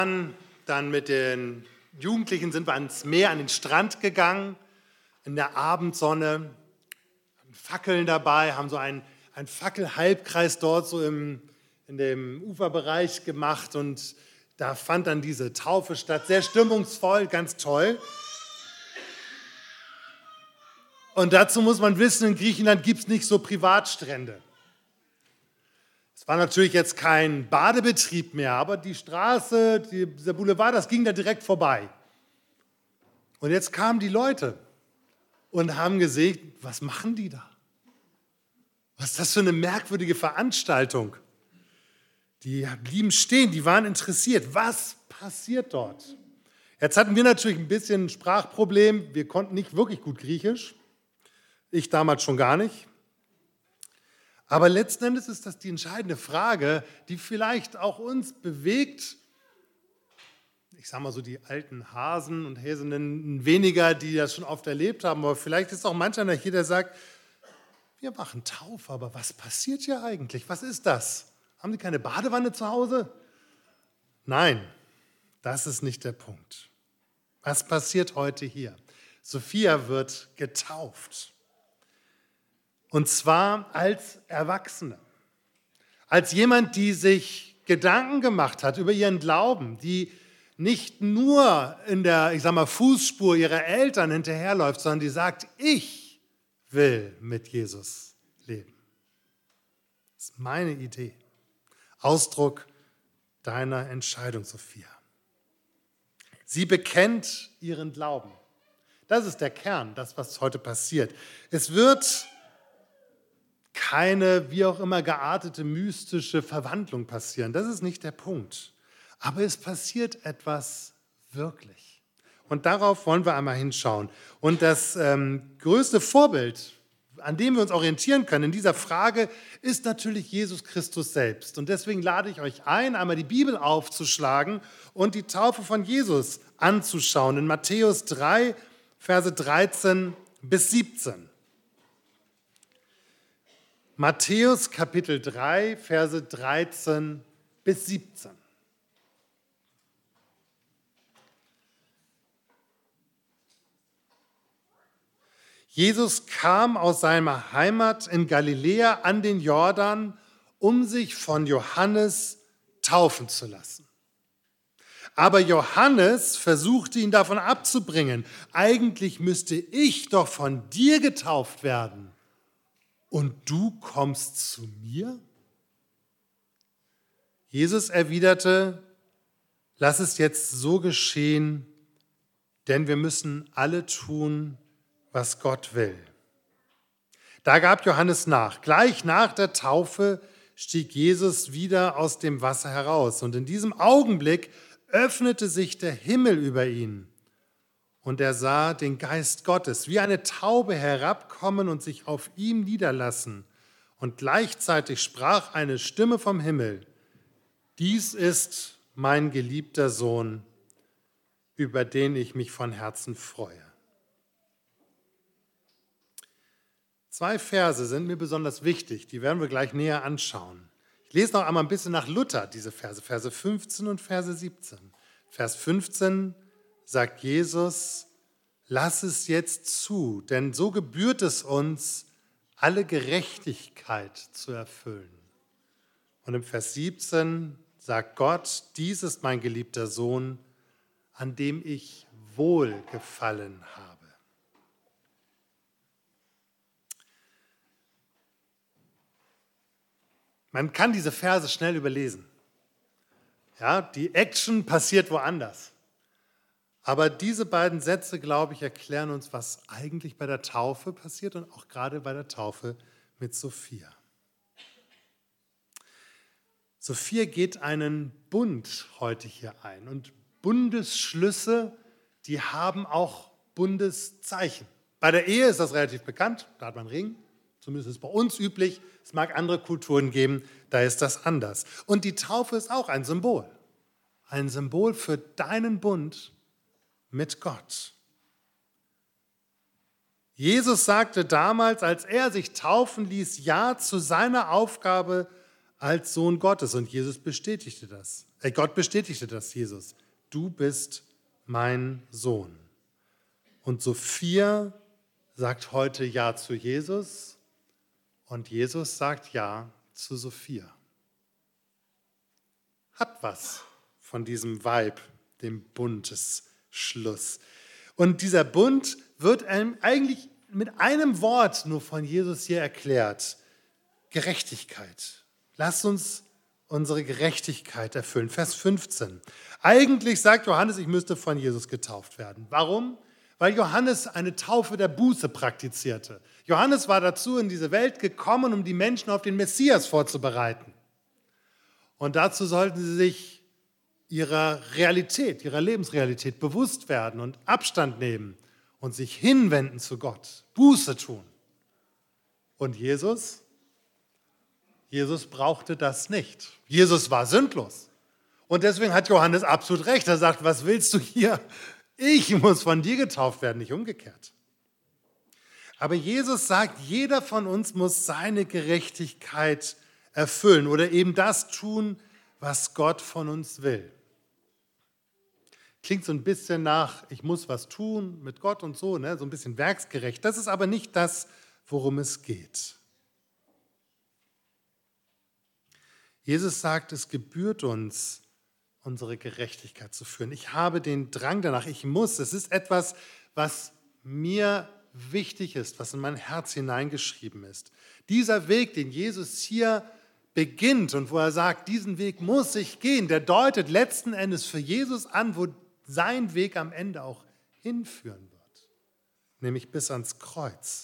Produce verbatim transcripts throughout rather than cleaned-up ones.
Dann mit den Jugendlichen sind wir ans Meer, an den Strand gegangen, in der Abendsonne, hatten Fackeln dabei, haben so einen, einen Fackelhalbkreis dort so im, in dem Uferbereich gemacht und da fand dann diese Taufe statt, sehr stimmungsvoll, ganz toll. Und dazu muss man wissen, in Griechenland gibt es nicht so Privatstrände. Es war natürlich jetzt kein Badebetrieb mehr, aber die Straße, die, dieser Boulevard, das ging da direkt vorbei. Und jetzt kamen die Leute und haben gesehen, was machen die da? Was ist das für eine merkwürdige Veranstaltung? Die blieben stehen, die waren interessiert. Was passiert dort? Jetzt hatten wir natürlich ein bisschen ein Sprachproblem. Wir konnten nicht wirklich gut Griechisch. Ich damals schon gar nicht. Aber letzten Endes ist das die entscheidende Frage, die vielleicht auch uns bewegt. Ich sage mal so, die alten Hasen und Häsinnen weniger, die das schon oft erlebt haben. Aber vielleicht ist auch mancher hier, der sagt, wir machen Taufe, aber was passiert hier eigentlich? Was ist das? Haben Sie keine Badewanne zu Hause? Nein, das ist nicht der Punkt. Was passiert heute hier? Sophia wird getauft. Und zwar als Erwachsene, als jemand, die sich Gedanken gemacht hat über ihren Glauben, die nicht nur in der, ich sag mal, Fußspur ihrer Eltern hinterherläuft, sondern die sagt, ich will mit Jesus leben. Das ist meine Idee. Ausdruck deiner Entscheidung, Sophia. Sie bekennt ihren Glauben. Das ist der Kern, das, was heute passiert. Es wird keine, wie auch immer, geartete, mystische Verwandlung passieren. Das ist nicht der Punkt. Aber es passiert etwas wirklich. Und darauf wollen wir einmal hinschauen. Und das ähm, größte Vorbild, an dem wir uns orientieren können in dieser Frage, ist natürlich Jesus Christus selbst. Und deswegen lade ich euch ein, einmal die Bibel aufzuschlagen und die Taufe von Jesus anzuschauen. In Matthäus drei, Verse dreizehn bis siebzehn. Matthäus Kapitel drei, Verse dreizehn bis siebzehn. Jesus kam aus seiner Heimat in Galiläa an den Jordan, um sich von Johannes taufen zu lassen. Aber Johannes versuchte ihn davon abzubringen. Eigentlich müsste ich doch von dir getauft werden. Und du kommst zu mir? Jesus erwiderte, lass es jetzt so geschehen, denn wir müssen alle tun, was Gott will. Da gab Johannes nach. Gleich nach der Taufe stieg Jesus wieder aus dem Wasser heraus. Und in diesem Augenblick öffnete sich der Himmel über ihn. Und er sah den Geist Gottes wie eine Taube herabkommen und sich auf ihm niederlassen. Und gleichzeitig sprach eine Stimme vom Himmel, dies ist mein geliebter Sohn, über den ich mich von Herzen freue. Zwei Verse sind mir besonders wichtig, die werden wir gleich näher anschauen. Ich lese noch einmal ein bisschen nach Luther diese Verse, Verse fünfzehn und Verse siebzehn. Vers fünfzehn sagt Jesus, lass es jetzt zu, denn so gebührt es uns, alle Gerechtigkeit zu erfüllen. Und im Vers siebzehn sagt Gott, dies ist mein geliebter Sohn, an dem ich Wohlgefallen habe. Man kann diese Verse schnell überlesen. Ja, die Action passiert woanders. Aber diese beiden Sätze, glaube ich, erklären uns, was eigentlich bei der Taufe passiert und auch gerade bei der Taufe mit Sophia. Sophia geht einen Bund heute hier ein. Und Bundesschlüsse, die haben auch Bundeszeichen. Bei der Ehe ist das relativ bekannt, da hat man Ring, zumindest ist es bei uns üblich. Es mag andere Kulturen geben, da ist das anders. Und die Taufe ist auch ein Symbol. Ein Symbol für deinen Bund mit Gott. Jesus sagte damals, als er sich taufen ließ, ja zu seiner Aufgabe als Sohn Gottes. Und Jesus bestätigte das. Äh, Gott bestätigte das Jesus. Du bist mein Sohn. Und Sophia sagt heute Ja zu Jesus und Jesus sagt Ja zu Sophia. Hat was von diesem Vibe, dem Bundesschluss. Und dieser Bund wird einem eigentlich mit einem Wort nur von Jesus hier erklärt. Gerechtigkeit. Lasst uns unsere Gerechtigkeit erfüllen. Vers fünfzehn. Eigentlich sagt Johannes, ich müsste von Jesus getauft werden. Warum? Weil Johannes eine Taufe der Buße praktizierte. Johannes war dazu in diese Welt gekommen, um die Menschen auf den Messias vorzubereiten. Und dazu sollten sie sich ihrer Realität, ihrer Lebensrealität bewusst werden und Abstand nehmen und sich hinwenden zu Gott, Buße tun. Und Jesus? Jesus brauchte das nicht. Jesus war sündlos. Und deswegen hat Johannes absolut recht. Er sagt, was willst du hier? Ich muss von dir getauft werden, nicht umgekehrt. Aber Jesus sagt, jeder von uns muss seine Gerechtigkeit erfüllen oder eben das tun, was Gott von uns will. Klingt so ein bisschen nach, ich muss was tun mit Gott und so, ne? So ein bisschen werksgerecht. Das ist aber nicht das, worum es geht. Jesus sagt, es gebührt uns, unsere Gerechtigkeit zu führen. Ich habe den Drang danach, ich muss. Es ist etwas, was mir wichtig ist, was in mein Herz hineingeschrieben ist. Dieser Weg, den Jesus hier beginnt und wo er sagt, diesen Weg muss ich gehen, der deutet letzten Endes für Jesus an, wo sein Weg am Ende auch hinführen wird, nämlich bis ans Kreuz.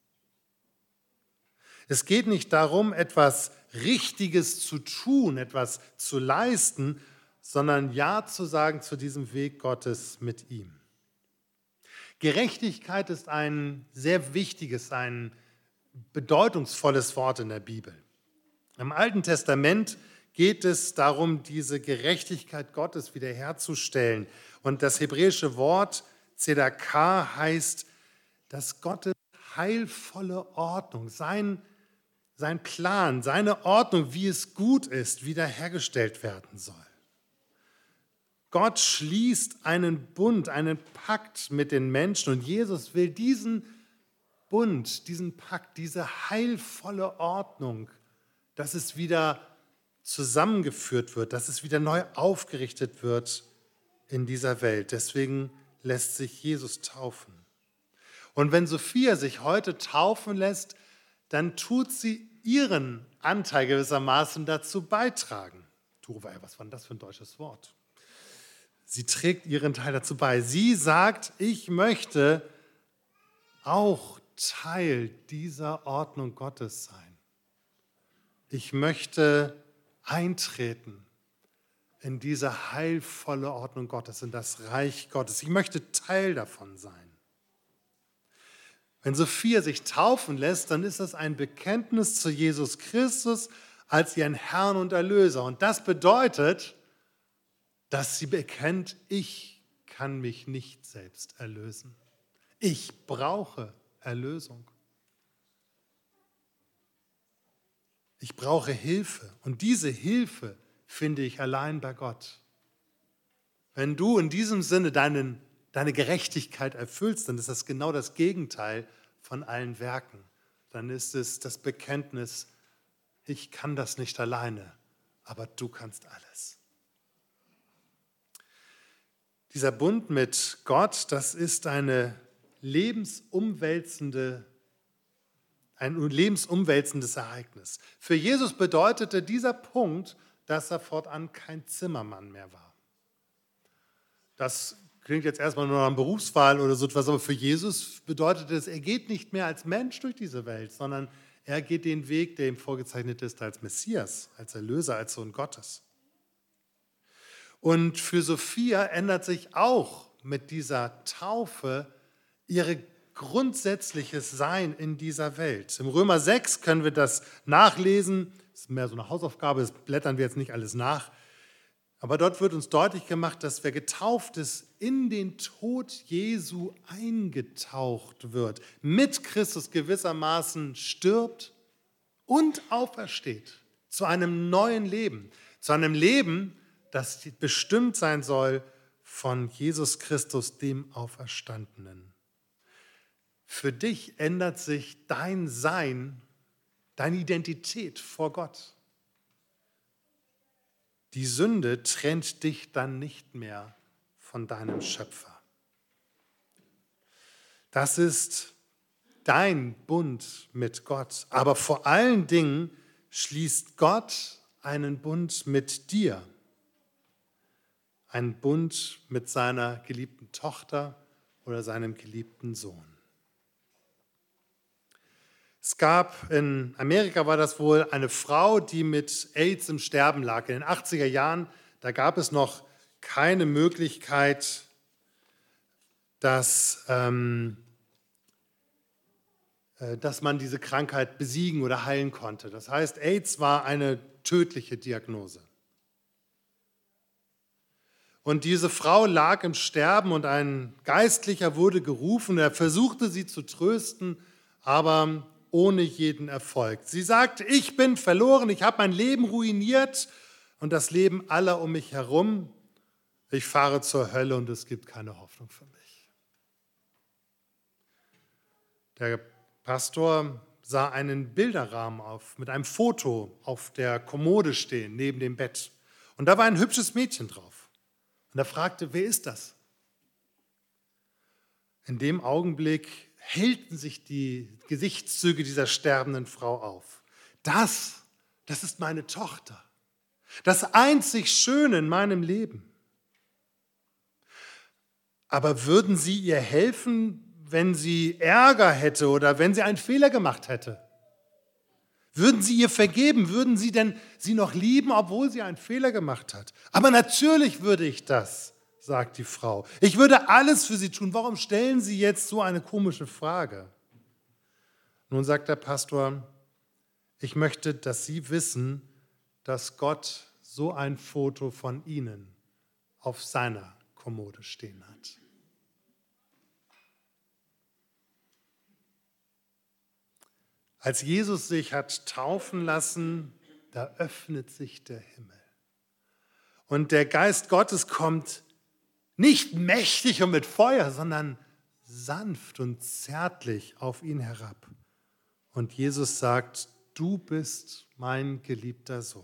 Es geht nicht darum, etwas Richtiges zu tun, etwas zu leisten, sondern Ja zu sagen zu diesem Weg Gottes mit ihm. Gerechtigkeit ist ein sehr wichtiges, ein bedeutungsvolles Wort in der Bibel. Im Alten Testament geht es darum, diese Gerechtigkeit Gottes wiederherzustellen. Und das hebräische Wort Zedakah heißt, dass Gottes heilvolle Ordnung, sein, sein Plan, seine Ordnung, wie es gut ist, wiederhergestellt werden soll. Gott schließt einen Bund, einen Pakt mit den Menschen und Jesus will diesen Bund, diesen Pakt, diese heilvolle Ordnung, dass es wieder zusammengeführt wird, dass es wieder neu aufgerichtet wird in dieser Welt. Deswegen lässt sich Jesus taufen. Und wenn Sophia sich heute taufen lässt, dann tut sie ihren Anteil gewissermaßen dazu beitragen. Turuwa, was war denn das für ein deutsches Wort? Sie trägt ihren Teil dazu bei. Sie sagt, ich möchte auch Teil dieser Ordnung Gottes sein. Ich möchte eintreten in diese heilvolle Ordnung Gottes, in das Reich Gottes. Ich möchte Teil davon sein. Wenn Sophia sich taufen lässt, dann ist das ein Bekenntnis zu Jesus Christus als ihren Herrn und Erlöser. Und das bedeutet, dass sie bekennt, ich kann mich nicht selbst erlösen. Ich brauche Erlösung. Ich brauche Hilfe und diese Hilfe finde ich allein bei Gott. Wenn du in diesem Sinne deinen, deine Gerechtigkeit erfüllst, dann ist das genau das Gegenteil von allen Werken. Dann ist es das Bekenntnis, ich kann das nicht alleine, aber du kannst alles. Dieser Bund mit Gott, das ist eine lebensumwälzende, ein lebensumwälzendes Ereignis. Für Jesus bedeutete dieser Punkt, dass er fortan kein Zimmermann mehr war. Das klingt jetzt erstmal nur nach einer Berufswahl oder so etwas, aber für Jesus bedeutet es, er geht nicht mehr als Mensch durch diese Welt, sondern er geht den Weg, der ihm vorgezeichnet ist als Messias, als Erlöser, als Sohn Gottes. Und für Sophia ändert sich auch mit dieser Taufe ihre grundsätzliches Sein in dieser Welt. Im Römer sechs können wir das nachlesen. Das ist mehr so eine Hausaufgabe, das blättern wir jetzt nicht alles nach. Aber dort wird uns deutlich gemacht, dass wer getauft ist, in den Tod Jesu eingetaucht wird, mit Christus gewissermaßen stirbt und aufersteht zu einem neuen Leben. Zu einem Leben, das bestimmt sein soll von Jesus Christus, dem Auferstandenen. Für dich ändert sich dein Sein, deine Identität vor Gott. Die Sünde trennt dich dann nicht mehr von deinem Schöpfer. Das ist dein Bund mit Gott. Aber vor allen Dingen schließt Gott einen Bund mit dir. Einen Bund mit seiner geliebten Tochter oder seinem geliebten Sohn. Es gab, in Amerika war das wohl, eine Frau, die mit AIDS im Sterben lag. In den achtziger Jahren, da gab es noch keine Möglichkeit, dass, ähm, äh, dass man diese Krankheit besiegen oder heilen konnte. Das heißt, AIDS war eine tödliche Diagnose. Und diese Frau lag im Sterben und ein Geistlicher wurde gerufen. Er versuchte sie zu trösten, aber ohne jeden Erfolg. Sie sagte, ich bin verloren, ich habe mein Leben ruiniert und das Leben aller um mich herum. Ich fahre zur Hölle und es gibt keine Hoffnung für mich. Der Pastor sah einen Bilderrahmen auf, mit einem Foto auf der Kommode stehen, neben dem Bett. Und da war ein hübsches Mädchen drauf. Und er fragte, wer ist das? In dem Augenblick hellten sich die Gesichtszüge dieser sterbenden Frau auf. Das, das ist meine Tochter. Das einzig Schöne in meinem Leben. Aber würden Sie ihr helfen, wenn sie Ärger hätte oder wenn sie einen Fehler gemacht hätte? Würden Sie ihr vergeben? Würden Sie denn sie noch lieben, obwohl sie einen Fehler gemacht hat? Aber natürlich würde ich das, sagt die Frau. Ich würde alles für sie tun. Warum stellen Sie jetzt so eine komische Frage? Nun sagt der Pastor, ich möchte, dass Sie wissen, dass Gott so ein Foto von Ihnen auf seiner Kommode stehen hat. Als Jesus sich hat taufen lassen, da öffnet sich der Himmel. Und der Geist Gottes kommt nicht mächtig und mit Feuer, sondern sanft und zärtlich auf ihn herab. Und Jesus sagt, du bist mein geliebter Sohn.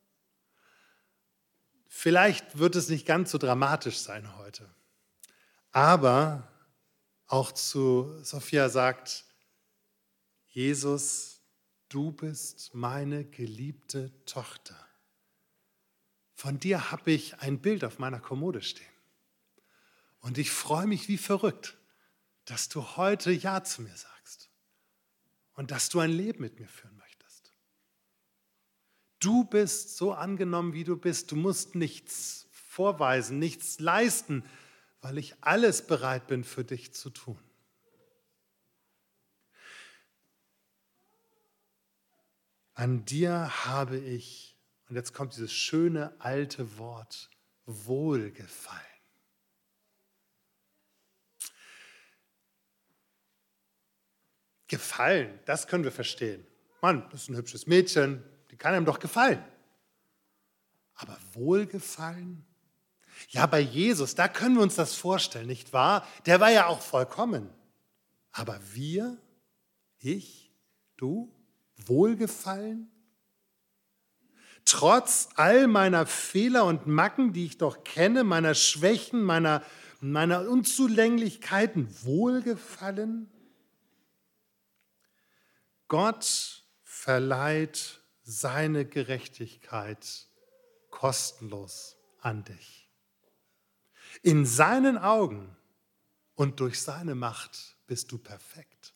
Vielleicht wird es nicht ganz so dramatisch sein heute, aber auch zu Sophia sagt Jesus, du bist meine geliebte Tochter. Von dir habe ich ein Bild auf meiner Kommode stehen. Und ich freue mich wie verrückt, dass du heute Ja zu mir sagst und dass du ein Leben mit mir führen möchtest. Du bist so angenommen, wie du bist. Du musst nichts vorweisen, nichts leisten, weil ich alles bereit bin, für dich zu tun. An dir habe ich, und jetzt kommt dieses schöne alte Wort, Wohlgefallen. Gefallen, das können wir verstehen. Mann, das ist ein hübsches Mädchen, die kann einem doch gefallen. Aber Wohlgefallen? Ja, bei Jesus, da können wir uns das vorstellen, nicht wahr? Der war ja auch vollkommen. Aber wir, ich, du, Wohlgefallen? Trotz all meiner Fehler und Macken, die ich doch kenne, meiner Schwächen, meiner, meiner Unzulänglichkeiten, Wohlgefallen? Gott verleiht seine Gerechtigkeit kostenlos an dich. In seinen Augen und durch seine Macht bist du perfekt.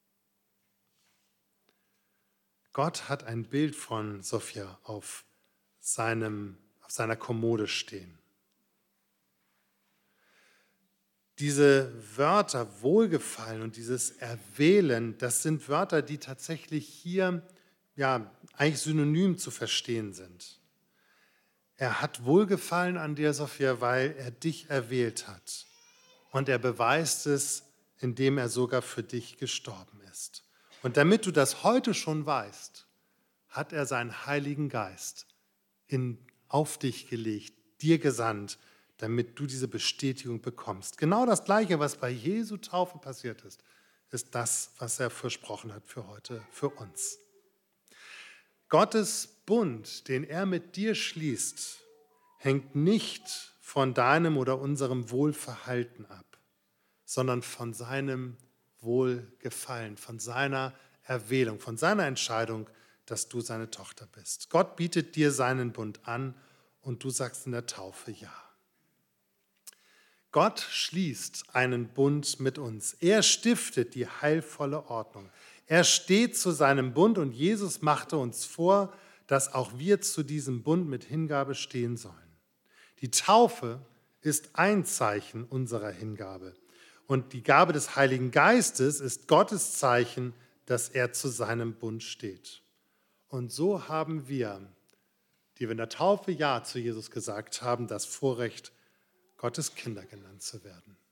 Gott hat ein Bild von Sophia auf, seinem, auf seiner Kommode stehen. Diese Wörter Wohlgefallen und dieses Erwählen, das sind Wörter, die tatsächlich hier ja, eigentlich synonym zu verstehen sind. Er hat Wohlgefallen an dir, Sophia, weil er dich erwählt hat. Und er beweist es, indem er sogar für dich gestorben ist. Und damit du das heute schon weißt, hat er seinen Heiligen Geist in, auf dich gelegt, dir gesandt, damit du diese Bestätigung bekommst. Genau das Gleiche, was bei Jesu Taufe passiert ist, ist das, was er versprochen hat für heute, für uns. Gottes Bund, den er mit dir schließt, hängt nicht von deinem oder unserem Wohlverhalten ab, sondern von seinem Wohlgefallen, von seiner Erwählung, von seiner Entscheidung, dass du seine Tochter bist. Gott bietet dir seinen Bund an und du sagst in der Taufe ja. Gott schließt einen Bund mit uns. Er stiftet die heilvolle Ordnung. Er steht zu seinem Bund und Jesus machte uns vor, dass auch wir zu diesem Bund mit Hingabe stehen sollen. Die Taufe ist ein Zeichen unserer Hingabe. Und die Gabe des Heiligen Geistes ist Gottes Zeichen, dass er zu seinem Bund steht. Und so haben wir, die wir in der Taufe Ja zu Jesus gesagt haben, das Vorrecht, Gottes Kinder genannt zu werden.